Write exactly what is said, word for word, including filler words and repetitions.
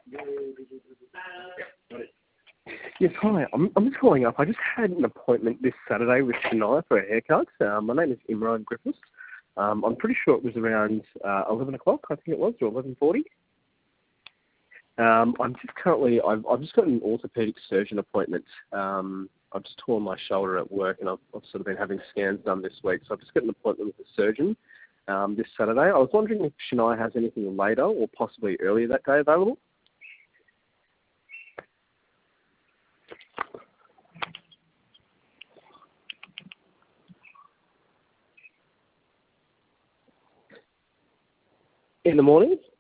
Yes, hi. I'm, I'm just calling up. I just had an appointment this Saturday with Shania for a haircut. Um, my name is Imran Griffiths. Um, I'm pretty sure it was around uh, eleven o'clock, I think it was, or eleven forty. Um, I'm just currently, I've, I've just got an orthopaedic surgeon appointment. Um, I've just torn my shoulder at work and I've, I've sort of been having scans done this week. So I've just got an appointment with a surgeon um, this Saturday. I was wondering if Shania has anything later or possibly earlier that day available. In the morning?